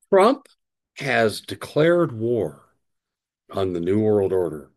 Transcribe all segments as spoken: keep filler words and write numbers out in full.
Trump has declared war on the New World Order.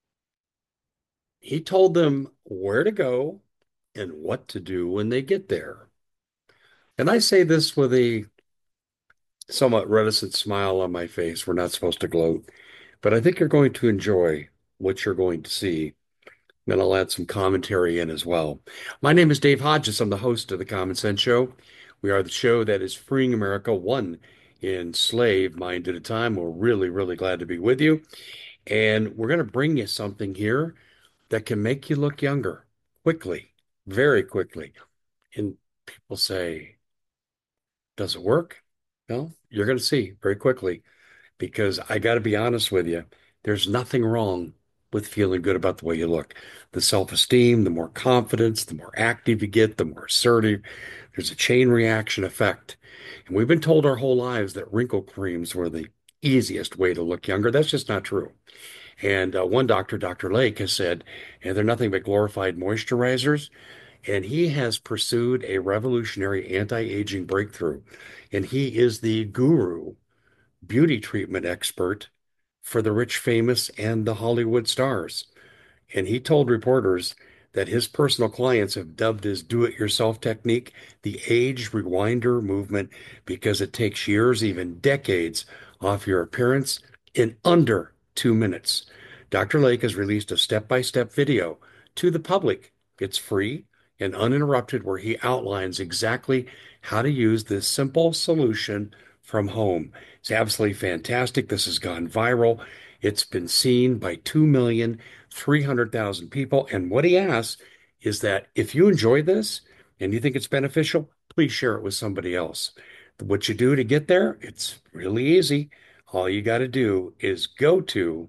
He told them where to go and what to do when they get there. And I say this with a somewhat reticent smile on my face. We're not supposed to gloat, but I think you're going to enjoy what you're going to see. Then I'll add some commentary in as well. My name is Dave Hodges. I'm the host of the Common Sense Show. We are the show that is freeing America one enslaved mind at a time. We're really, really glad to be with you. And we're going to bring you something here that can make you look younger quickly, very quickly. And people say, does it work? Well, you're going to see very quickly because I got to be honest with you. There's nothing wrong with feeling good about the way you look. The self-esteem, the more confidence, the more active you get, the more assertive. There's a chain reaction effect. And we've been told our whole lives that wrinkle creams were the easiest way to look younger. That's just not true. And uh, one doctor, Doctor Lake, has said, and they're nothing but glorified moisturizers. And he has pursued a revolutionary anti-aging breakthrough. And he is the guru beauty treatment expert for the rich, famous, and the Hollywood stars. And he told reporters that his personal clients have dubbed his do-it-yourself technique the age rewinder movement because it takes years, even decades, off your appearance in under two minutes. Doctor Lake has released a step-by-step video to the public. It's free and uninterrupted, where he outlines exactly how to use this simple solution from home. It's absolutely fantastic. This has gone viral. It's been seen by two million three hundred thousand people. And what he asks is that if you enjoy this and you think it's beneficial, please share it with somebody else. What you do to get there, it's really easy. All you got to do is go to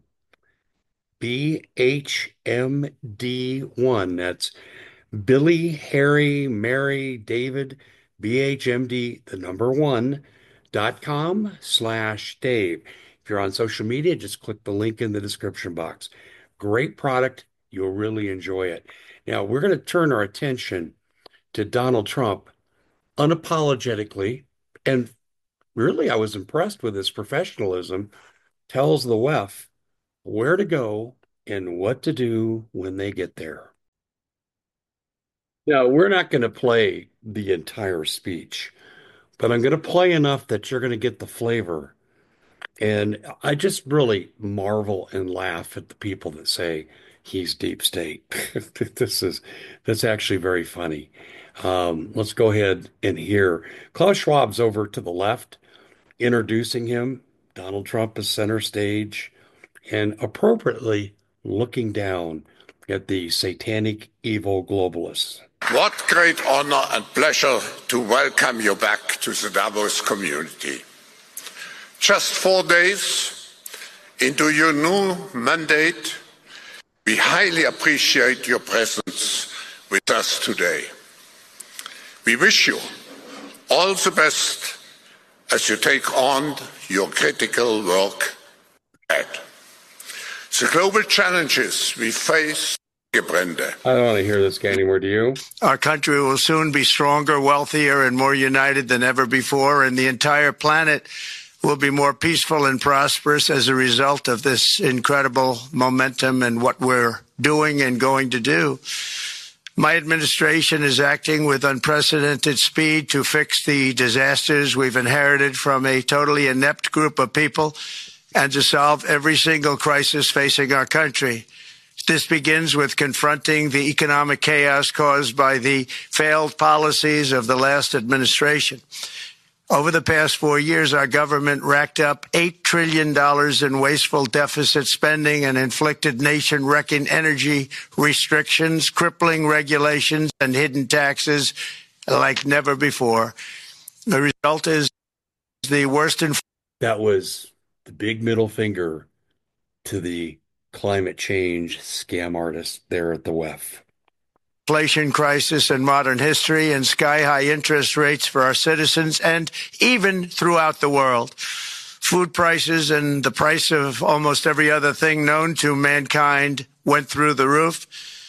B H M D one. That's Billy, Harry, Mary, David, B H M D, the number one, dot com slash Dave. If you're on social media, just click the link in the description box. Great product. You'll really enjoy it. Now, we're going to turn our attention to Donald Trump unapologetically. And really, I was impressed with his professionalism. Tells the W E F where to go and what to do when they get there. Now, we're not going to play the entire speech, but I'm going to play enough that you're going to get the flavor. And I just really marvel and laugh at the people that say he's deep state. This is that's actually very funny. Um, let's go ahead and hear Klaus Schwab's over to the left, introducing him. Donald Trump is center stage and appropriately looking down at the satanic evil globalists. What great honor and pleasure to welcome you back to the Davos community. Just four days into your new mandate, we highly appreciate your presence with us today. We wish you all the best as you take on your critical work ahead. The global challenges we face. I don't want to hear this guy anymore, do you? Our country will soon be stronger, wealthier, and more united than ever before, and the entire planet will be more peaceful and prosperous as a result of this incredible momentum and what we're doing and going to do. My administration is acting with unprecedented speed to fix the disasters we've inherited from a totally inept group of people and to solve every single crisis facing our country. This begins with confronting the economic chaos caused by the failed policies of the last administration. Over the past four years, our government racked up eight trillion dollars in wasteful deficit spending and inflicted nation-wrecking energy restrictions, crippling regulations, and hidden taxes like never before. The result is the worst inflation. That was the big middle finger to the climate change scam artists there at the W E F. Inflation crisis in modern history and sky-high interest rates for our citizens and even throughout the world. Food prices and the price of almost every other thing known to mankind went through the roof.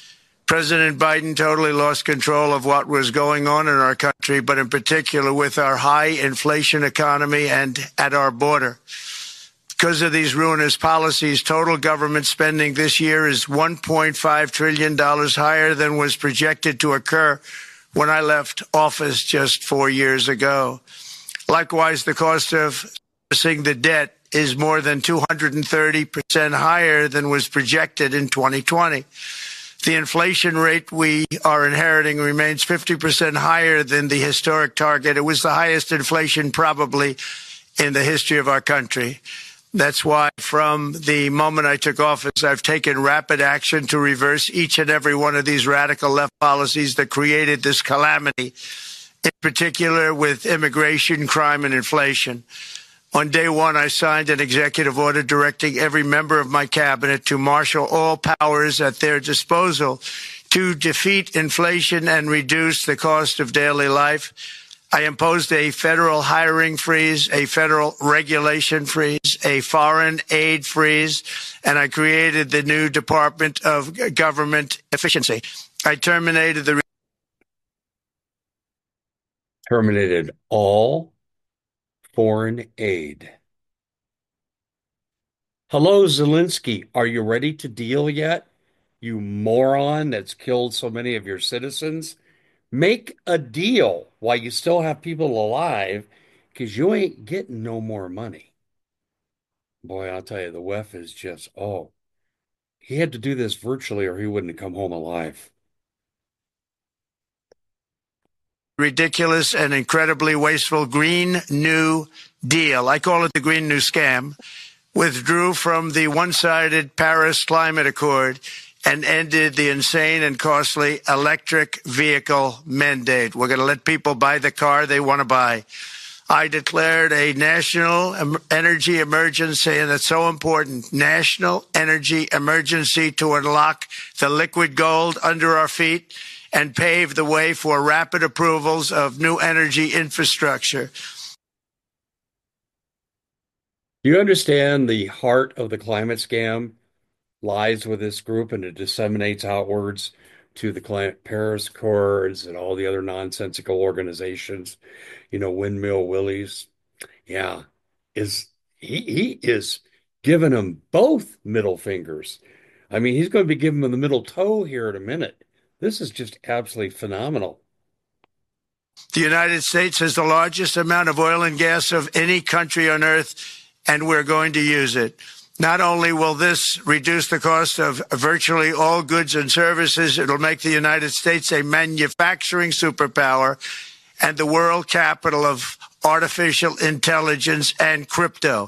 President Biden totally lost control of what was going on in our country, but in particular with our high inflation economy and at our border. Because of these ruinous policies, total government spending this year is one point five trillion dollars higher than was projected to occur when I left office just four years ago. Likewise, the cost of servicing the debt is more than two hundred thirty percent higher than was projected in twenty twenty. The inflation rate we are inheriting remains fifty percent higher than the historic target. It was the highest inflation probably in the history of our country. That's why from the moment I took office, I've taken rapid action to reverse each and every one of these radical left policies that created this calamity, in particular with immigration, crime, and inflation. On day one, I signed an executive order directing every member of my cabinet to marshal all powers at their disposal to defeat inflation and reduce the cost of daily life. I imposed a federal hiring freeze, a federal regulation freeze, a foreign aid freeze, and I created the new Department of Government Efficiency. I terminated the Terminated all foreign aid. Hello, Zelensky. Are you ready to deal yet? You moron that's killed so many of your citizens. Make a deal while you still have people alive, because you ain't getting no more money. Boy, I'll tell you, the W E F is just, oh, he had to do this virtually or he wouldn't have come home alive. ridiculous and incredibly wasteful Green New Deal, I call it the Green New Scam, withdrew from the one-sided Paris Climate Accord and ended the insane and costly electric vehicle mandate. We're going to let people buy the car they want to buy. I declared a national energy emergency, and it's so important, national energy emergency to unlock the liquid gold under our feet and pave the way for rapid approvals of new energy infrastructure. Do you understand the heart of the climate scam lies with this group, and it disseminates outwards to the climate Paris Accords and all the other nonsensical organizations, you know, Windmill Willies. Yeah, is he he is giving them both middle fingers. I mean, he's going to be giving them the middle toe here in a minute. This is just absolutely phenomenal. The United States has the largest amount of oil and gas of any country on earth, and we're going to use it. Not only will this reduce the cost of virtually all goods and services, it'll make the United States a manufacturing superpower and the world capital of artificial intelligence and crypto.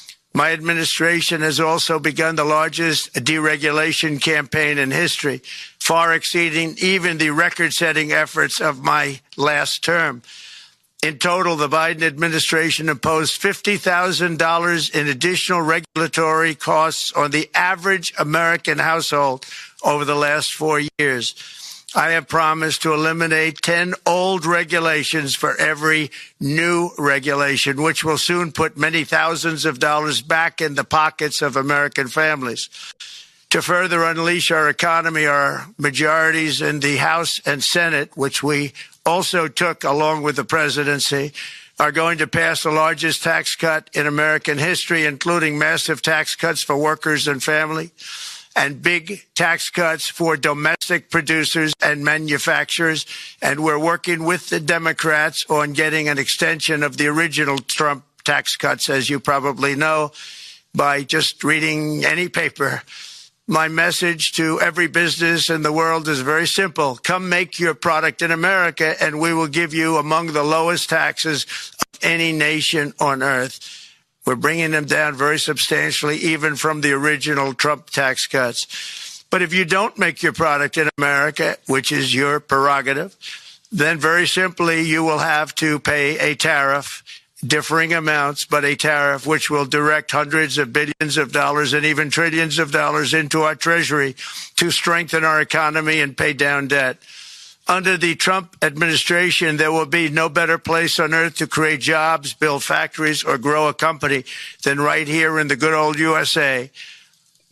My administration has also begun the largest deregulation campaign in history, far exceeding even the record-setting efforts of my last term. In total, the Biden administration imposed fifty thousand dollars in additional regulatory costs on the average American household over the last four years. I have promised to eliminate ten old regulations for every new regulation, which will soon put many thousands of dollars back in the pockets of American families. To further unleash our economy, our majorities in the House and Senate, which we also took along with the presidency, are going to pass the largest tax cut in American history, including massive tax cuts for workers and family, and big tax cuts for domestic producers and manufacturers. And we're working with the Democrats on getting an extension of the original Trump tax cuts, as you probably know, by just reading any paper. My message to every business in the world is very simple. Come make your product in America, and we will give you among the lowest taxes of any nation on earth. We're bringing them down very substantially, even from the original Trump tax cuts. But if you don't make your product in America, which is your prerogative, then very simply you will have to pay a tariff, differing amounts, but a tariff which will direct hundreds of billions of dollars and even trillions of dollars into our treasury to strengthen our economy and pay down debt. Under the Trump administration, there will be no better place on earth to create jobs, build factories, or grow a company than right here in the good old U S A.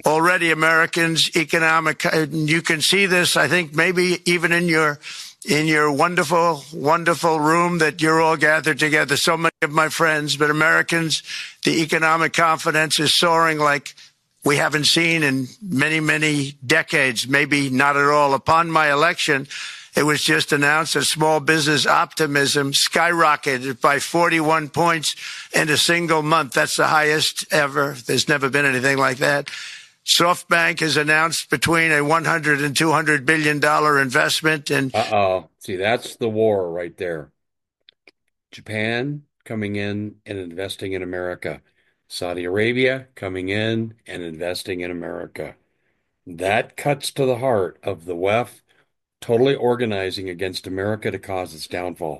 already Americans' economic, you can see this, I think, maybe even in your in your wonderful, wonderful room that you're all gathered together, so many of my friends, but Americans, the economic confidence is soaring like we haven't seen in many, many decades, maybe not at all. Upon my election, it was just announced that small business optimism skyrocketed by forty-one points in a single month. That's the highest ever. There's never been anything like that. SoftBank has announced between a one hundred and two hundred billion dollar investment in. Uh-oh. See, that's the war right there. Japan coming in and investing in America. Saudi Arabia coming in and investing in America. That cuts to the heart of the W E F totally organizing against America to cause its downfall.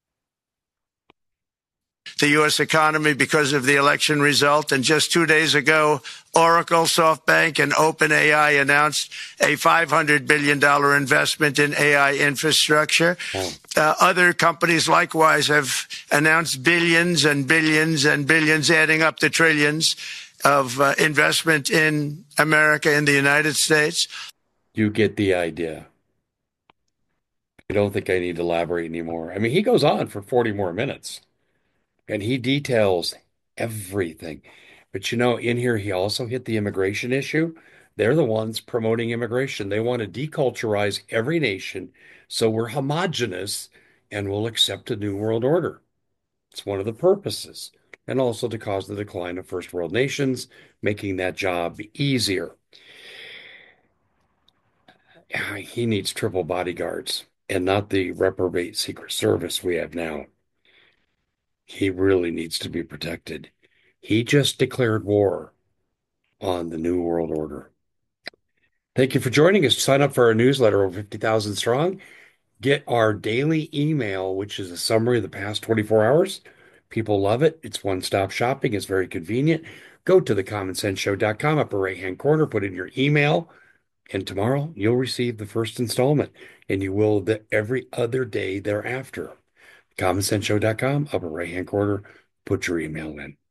The U S economy because of the election result. And just two days ago, Oracle, SoftBank, and OpenAI announced a five hundred billion dollar investment in A I infrastructure. Oh. Uh, other companies likewise have announced billions and billions and billions, adding up to trillions of uh, investment in America, in the United States. You get the idea. I don't think I need to elaborate anymore. I mean, he goes on for forty more minutes. And he details everything. But you know, in here, he also hit the immigration issue. They're the ones promoting immigration. They want to deculturize every nation so we're homogenous and we'll accept a new world order. It's one of the purposes. And also to cause the decline of first world nations, making that job easier. He needs triple bodyguards and not the reprobate Secret Service we have now. He really needs to be protected. He just declared war on the New World Order. Thank you for joining us. Sign up for our newsletter, over fifty thousand strong. Get our daily email, which is a summary of the past twenty-four hours. People love it. It's one-stop shopping. It's very convenient. Go to the common sense show dot com, upper right-hand corner, put in your email, and tomorrow you'll receive the first installment, and you will the, every other day thereafter. common sense show dot com, upper right-hand corner, put your email in.